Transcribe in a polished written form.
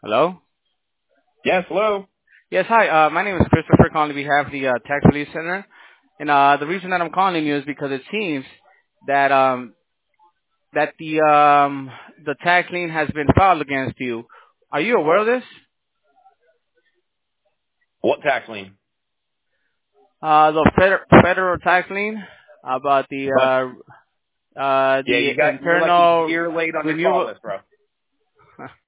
Hello? Yes, hello. Yes, hi. My name is Christopher calling on behalf of the Tax Relief Center. And the reason that I'm calling you is because it seems that the tax lien has been filed against you. Are you aware of this? What tax lien? The federal tax lien about But yeah, the you're like a internal year late on your call renewable. list, bro.